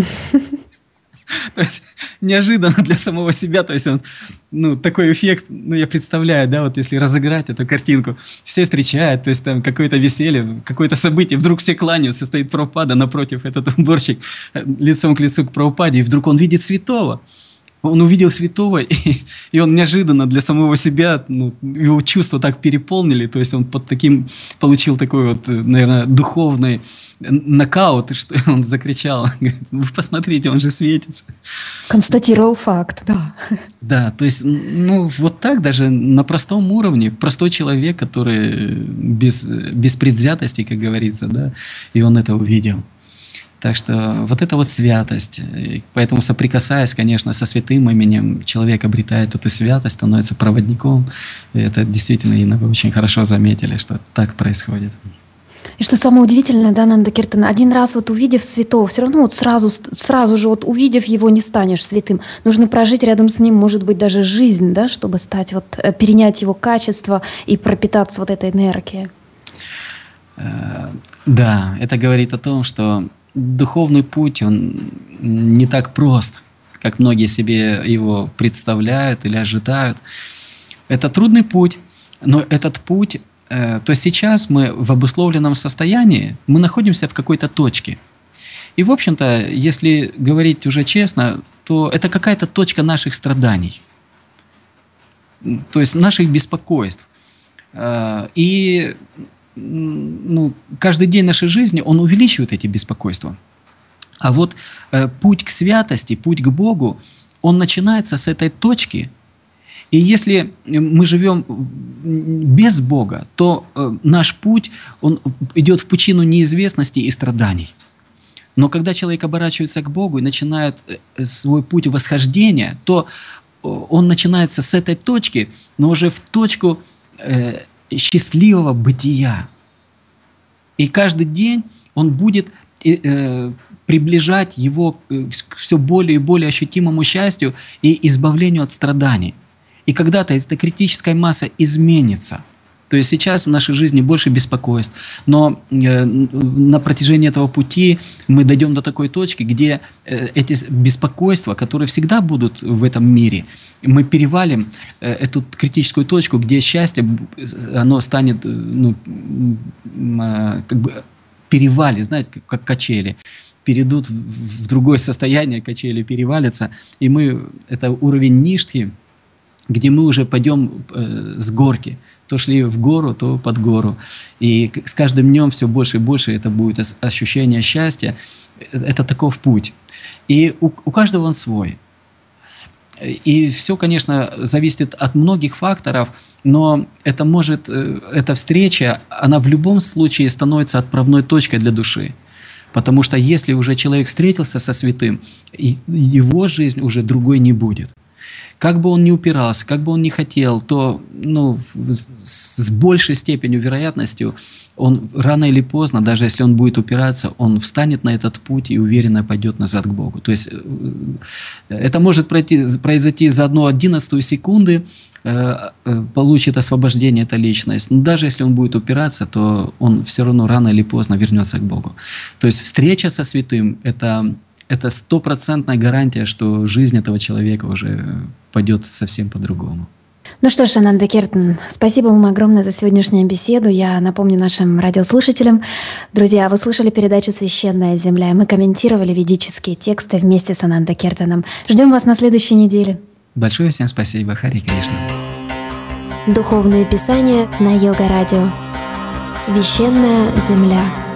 То есть неожиданно для самого себя, то есть он, ну, такой эффект, ну, я представляю, да, вот если разыграть эту картинку, все встречают, то есть там какое-то веселье, какое-то событие, вдруг все кланяются, стоит Прабхупада напротив, этот уборщик лицом к лицу к Прабхупаде, и вдруг он видит святого. Он увидел святого, и, и он неожиданно для самого себя, ну, его чувства так переполнили, то есть он под таким, получил такой вот, наверное, духовный нокаут, что он закричал, говорит, вы посмотрите, он же светится. Констатировал факт, да. Да, то есть, ну, вот так даже на простом уровне, простой человек, который без, без предвзятости, как говорится, да, и он это увидел. Так что вот эта вот святость. И поэтому, соприкасаясь, конечно, со святым именем, человек обретает эту святость, становится проводником. И это действительно, Инна, вы очень хорошо заметили, что так происходит. И что самое удивительное, да, Нанда Киртана, один раз вот увидев святого, все равно вот сразу, сразу же вот увидев его, не станешь святым. Нужно прожить рядом с ним, может быть, даже жизнь, да, чтобы стать, вот, перенять его качество и пропитаться вот этой энергией. Да, это говорит о том, что духовный путь, он не так прост, как многие себе его представляют или ожидают. Это трудный путь, но этот путь, э, то есть сейчас мы в обусловленном состоянии, мы находимся в какой-то точке. И, в общем-то, если говорить уже честно, то это какая-то точка наших страданий, то есть наших беспокойств. Э, и ну, каждый день нашей жизни, он увеличивает эти беспокойства. А вот э, путь к святости, путь к Богу, он начинается с этой точки. И если мы живем без Бога, то э, наш путь, он идет в пучину неизвестности и страданий. Но когда человек оборачивается к Богу и начинает свой путь восхождения, то он начинается с этой точки, но уже в точку э, счастливого бытия. И каждый день он будет э, приближать его к все более и более ощутимому счастью и избавлению от страданий. И когда-то эта критическая масса изменится. То есть сейчас в нашей жизни больше беспокойств, но э, на протяжении этого пути мы дойдем до такой точки, где э, эти беспокойства, которые всегда будут в этом мире, мы перевалим э, эту критическую точку, где счастье, оно станет, ну, э, как бы перевалит, знаете, как, как качели. перейдут в, в другое состояние, качели перевалятся, и мы, это уровень ништи, где мы уже пойдем э, с горки. То шли в гору, то под гору. И с каждым днем все больше и больше это будет ощущение счастья. Это таков путь. И у, у каждого он свой. И все, конечно, зависит от многих факторов, но это может, эта встреча, она в любом случае становится отправной точкой для души. Потому что если уже человек встретился со святым, его жизнь уже другой не будет. Как бы он ни упирался, как бы он ни хотел, то ну, с большей степенью вероятностью он рано или поздно, даже если он будет упираться, он встанет на этот путь и уверенно пойдет назад к Богу. То есть это может пройти, произойти за одну одиннадцатую секунды, получит освобождение эта личность. Но даже если он будет упираться, то он все равно рано или поздно вернется к Богу. То есть встреча со святым – это... Это стопроцентная гарантия, что жизнь этого человека уже пойдет совсем по-другому. Ну что ж, Ананда Киртан, спасибо вам огромное за сегодняшнюю беседу. Я напомню нашим радиослушателям. Друзья, вы слушали передачу «Священная земля», и мы комментировали ведические тексты вместе с Ананда Киртаном. Ждем вас на следующей неделе. Большое всем спасибо. Харе Кришна. Духовные писания на Йога Радио. «Священная земля».